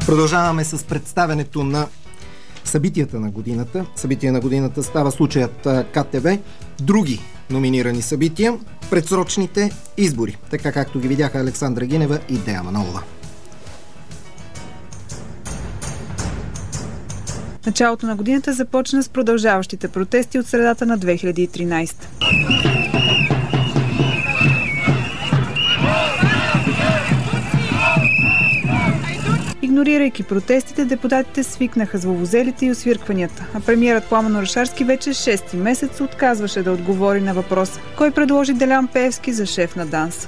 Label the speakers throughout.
Speaker 1: Продължаваме с представянето на събитията на годината. Събитие на годината става случаят КТБ. Други номинирани събития – предсрочните избори, така както ги видяха Александра Гинева и Дея Манолова.
Speaker 2: Началото на годината започна с продължаващите протести от средата на 2013. Игнорирайки протестите, депутатите свикнаха с вувузелите и освиркванията, а премиерът Пламен Орешарски вече 6-ти месец отказваше да отговори на въпрос кой предложи Делян Пеевски за шеф на ДАНС.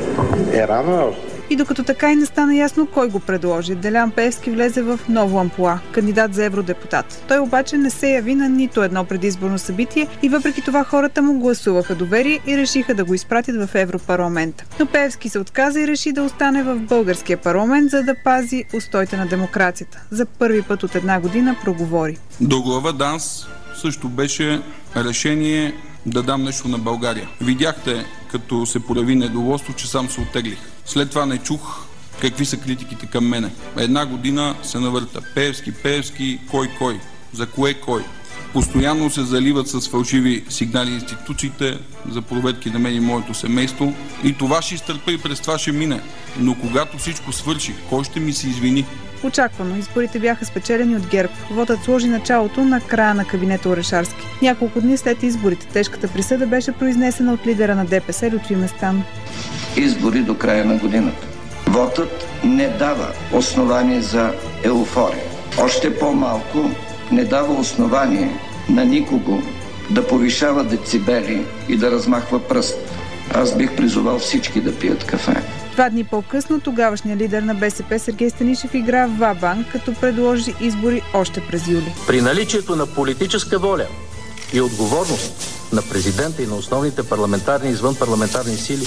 Speaker 3: Рано.
Speaker 2: И докато така и не стана ясно кой го предложи, Делян Пеевски влезе в ново амплоа – кандидат за евродепутат. Той обаче не се яви на нито едно предизборно събитие и въпреки това хората му гласуваха доверие и решиха да го изпратят в Европарламент. Но Пеевски се отказа и реши да остане в българския парламент, за да пази устоите на демокрацията. За първи път от една година проговори.
Speaker 4: До глава ДАНС също беше решение да дам нещо на България. Видяхте, като се прояви недоволство, че сам се оттеглих. След това не чух какви са критиките към мене. Една година се навърта. Пеевски, кой? За кое кой? Постоянно се заливат с фалшиви сигнали институциите за проверки на мен и моето семейство. И това ще изтърпа и през това ще мине. Но когато всичко свърши, кой ще ми се извини?
Speaker 2: Очаквано, изборите бяха спечелени от ГЕРБ. Вотът сложи началото на края на кабинета Орешарски. Няколко дни след изборите тежката присъда беше произнесена от лидера на ДПС Лютви Местан.
Speaker 5: Избори до края на годината. Вотът не дава основание за еуфория. Още по-малко не дава основание на никого да повишава децибели и да размахва пръст. Аз бих призовал всички да пият кафе.
Speaker 2: 2 дни по-късно тогавашният лидер на БСП Сергей Станишев игра в ва-банк, като предложи избори още през юли.
Speaker 6: При наличието на политическа воля и отговорност на президента и на основните парламентарни и извънпарламентарни сили,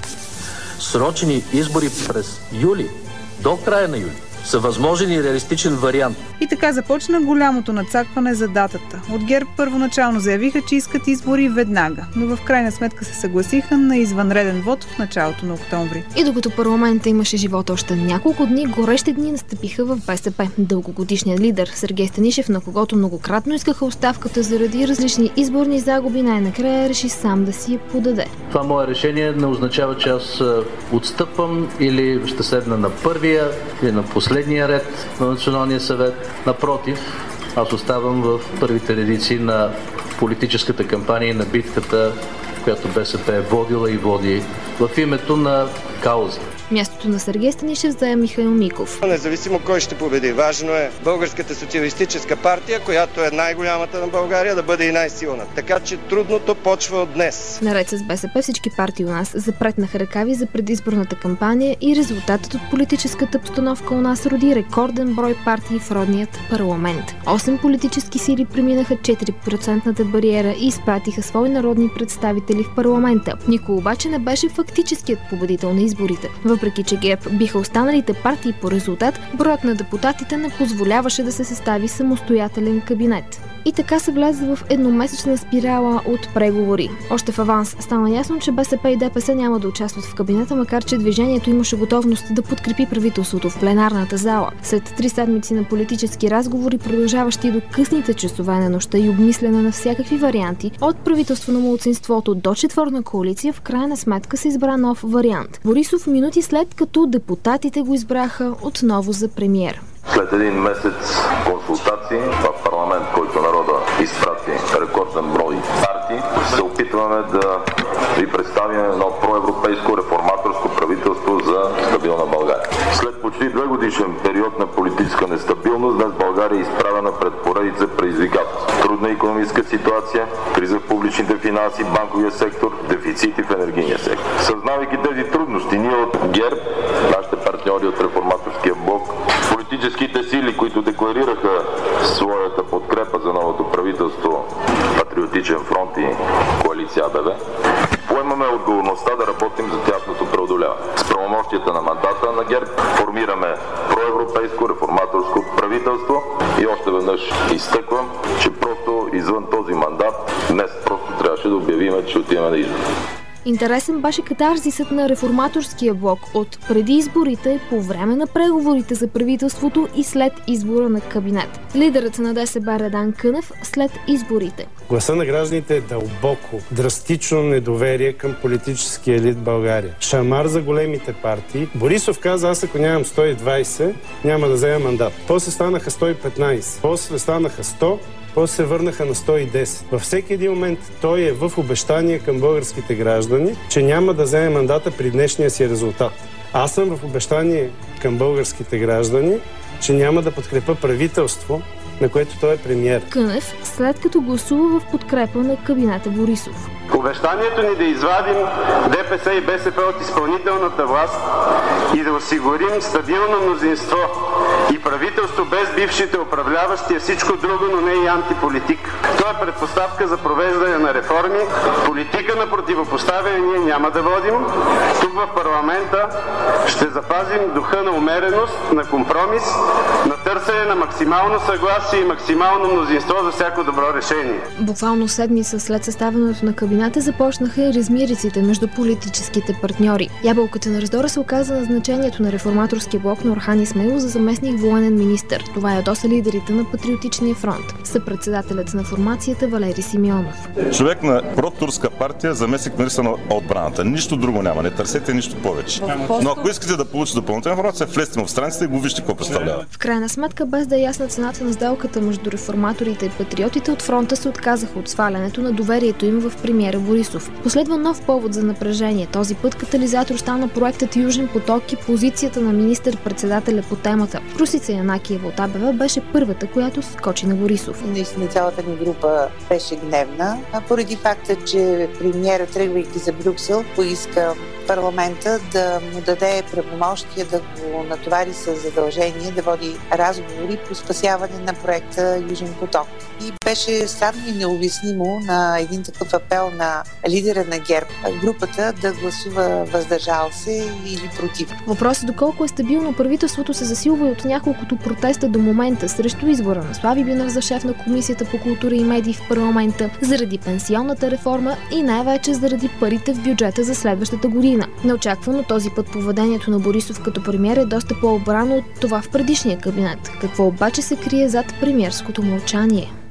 Speaker 6: срочни избори през юли, до края на юли, са възможен и реалистичен вариант.
Speaker 2: И така започна голямото надцакване за датата. От ГЕРБ първоначално заявиха, че искат избори веднага, но в крайна сметка се съгласиха на извънреден вод в началото на октомври.
Speaker 7: И докато парламента имаше живот още няколко дни, горещи дни настъпиха в БСП. Дългогодишният лидер Сергей Станишев, на когото многократно искаха оставката заради различни изборни загуби, най-накрая реши сам да си я подаде.
Speaker 6: Това мое решение не означава, че аз отстъпвам или ще седна на първия или на последния ред на Националния съвет. Напротив, аз оставам в първите редици на политическата кампания и на битката, която БСП е водила и води в името на каузи.
Speaker 7: Мястото на Сергей Станишев зае Михаил Миков.
Speaker 3: Независимо кой ще победи. Важно е Българската социалистическа партия, която е най-голямата на България, да бъде и най-силна. Така че трудното почва от днес.
Speaker 7: Наред с БСП всички партии у нас запретнаха ръкави за предизборната кампания и резултатът от политическата обстановка у нас роди рекорден брой партии в родният парламент. 8 политически сили преминаха 4% бариера и изпратиха свои народни представители в парламента. Никой обаче не беше фактическият победител на изборите. Въпреки че ГЕРБ биха останалите партии по резултат, броят на депутатите не позволяваше да се състави самостоятелен кабинет. И така се влезе в едномесечна спирала от преговори. Още в аванс стана ясно, че БСП и ДПС няма да участват в кабинета, макар че движението имаше готовност да подкрепи правителството в пленарната зала. След 3 седмици на политически разговори, продължаващи до късните часове на нощта и обмислене на всякакви варианти, от правителство на малцинството до четворна коалиция, в крайна сметка се избра нов вариант. Борисов минути след като депутатите го избраха отново за премиер.
Speaker 8: След един месец консултации в парламент, който народа изпрати рекорден брой партии, се опитваме да ви представим едно проевропейско реформаторско правителство за стабилна България. След почти 2 годишен период на политическа нестабилност, днес България е изправена пред поредица предизвикателства. Трудна икономическа ситуация, криза в публичните финанси, банковия сектор, дефицити в енергийния сектор. Съзнавайки тези трудности, ние от ГЕРБ, нашите партньори от реформаторския блок, политическите сили, които декларираха своята подкрепа за новото правителство Патриотичен фронт и коалиция АБВ, поемаме отговорността да работим за тяхното преодоляване. С правомощията на мандата на ГЕРБ формираме проевропейско реформаторско правителство и още веднъж изтъквам, че просто извън този мандат днес просто трябваше да обявим, че отиваме на избори.
Speaker 7: Интересен беше катарзисът на реформаторския блок от преди изборите, по време на преговорите за правителството и след избора на кабинет. Лидерът на ДСБ Радан Кънев след изборите.
Speaker 9: Гласа на гражданите е дълбоко, драстично недоверие към политическия елит в България. Шамар за големите партии. Борисов каза, аз ако нямам 120, няма да взема мандат. После станаха 115, после станаха 100, после се върнаха на 110. Във всеки един момент той е в обещание към българските граждани, че няма да вземе мандата при днешния си резултат. Аз съм в обещание към българските граждани, че няма да подкрепя правителство, на което той е премиер.
Speaker 7: Кънев, след като гласува в подкрепа на кабинета Борисов.
Speaker 10: Обещанието ни да извадим ДПС и БСП от изпълнителната власт и да осигурим стабилно мнозинство и правителство без бившите управляващи е всичко друго, но не и антиполитик. То е предпоставка за провеждане на реформи. Политика на противопоставяне ние няма да водим. Тук в парламента ще запазим духа на умереност, на компромис, на търсене на максимално съгласие и максимално мнозинство за всяко добро решение.
Speaker 7: Буквално седмица след съставянето на кабинета започнаха размириците между политическите партньори. Ябълката на раздора се оказа назначението на реформаторския блок на Орхан Исмаил за заместник военен министър. Това ядоса лидерите на Патриотичния фронт. Съпредседателят на формацията Валери Симеонов.
Speaker 11: Човек на протурска партия, заместник министър на отбраната. Нищо друго няма, не търсете нищо повече. Но ако искате да получите допълнителна информация, влезте му в страницата и го вижте какво представлява.
Speaker 7: В крайна сметка, без да е ясна цената на сделката между реформаторите и патриотите, от фронта се отказаха от свалянето на доверието им в премиера Борисов. Последва нов повод за напрежение. Този път катализатор стана проектът Южен поток и позицията на министър-председателя по темата. Русица Янакиева от АБВ беше първата, която скочи на Борисов.
Speaker 12: Наистина цялата ни група беше гневна, поради факта, че премиера, тръгвайки за Брюксел, поиска парламента да му даде правомощия, да го натовари с задължение да води разговори по спасяване на проекта Южен поток. И беше странно и необяснимо на един такъв апел на лидера на ГЕРБ групата да гласува въздържал се или против.
Speaker 7: Въпросът доколко е стабилно правителството се засилва и от няколкото протеста до момента срещу избора на Слави Бинев за шеф на Комисията по култура и медии в парламента, заради пенсионната реформа и най-вече заради парите в бюджета за следващата година. Неочаквано този път поведението на Борисов като премиер е доста по-обрано от това в предишния кабинет. Какво обаче се крие зад премиерското мълчание?